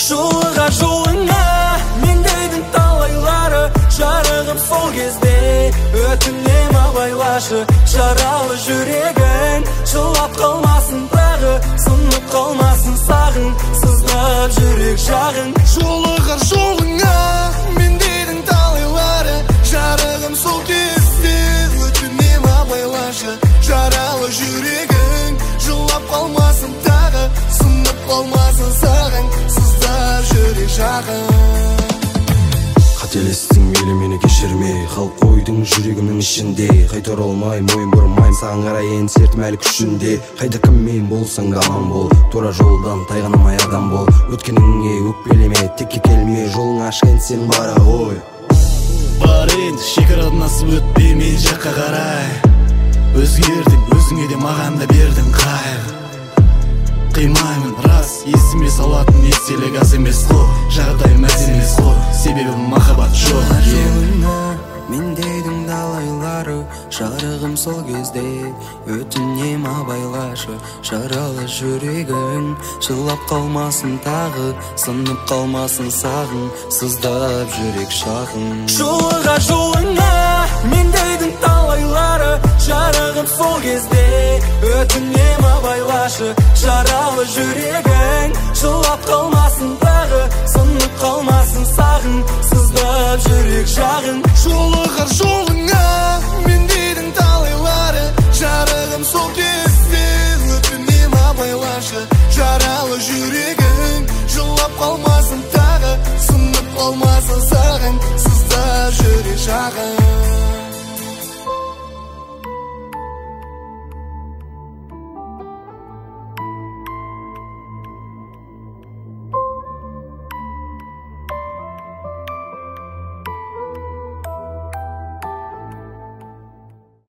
Жолыға жолыңа мендейдің талайлары, жарығым сол кезде өтінем абайлашы. Жаралы жүрегің жылап қалмасын тағы, сынып қалмасын сағың, сыздап жүрек жағың. Жолыға жолыңа мендейдің талайлары, жарығым сол кезде өтінем абайлашы. Жаралы жүрегің жылап қалмасын тағы, сынып қалмасын сағың, сыздап жүрек жағың. Қателестің мейлі мені кешірме, қалып қойдың жүрегімнің ішінде. Қайтара алмай мойын бұрмайым саған қарай, енді сертім әлі күшінде. Қайда кіммен болсаң да аман бол, тура жолдан тайғанамай адам бол. Өткеніңе өкпелеме, текке келме, жолың ашқан сен бара ғой. Бар енді шекарадан асып өтпе мен жаққа қарай. Өзгердің, өзіңе де маған да бердің қайғы. Қимаймын рас, есіме салатын естелік аз емес қой. Жағдайым әз емес қой, себебі махаббат жоқ. Жолыңа мендейдің далайлары, жарығым сол кезде өтінем абайлашы. Жаралы жүрегің жылап қалмасын тағы, сынып қалмасын сағың, сыздап жүрек жағың. Жолыға жолыңа мендейдің талайлары, жарығым сол кезде өтінем абайлашы. Жаралы жүрегің жылап қалмасын тағы, сынып қалмасын сағың, сыздап жүрек жағың. Жолыға жолыңа мендейдің талайлары, жарығым сол кезде өтінем абайлашы. Жаралы жүрегің жылап қалмасын тағы, сынып қалмасын сағың, сыздап жүрек жағың.